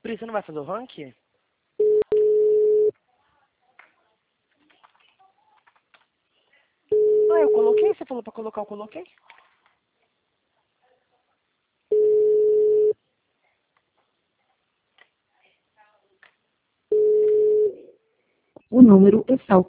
Pri, você não vai fazer o ranking? Ah, eu coloquei? Você falou pra colocar, eu coloquei? O número está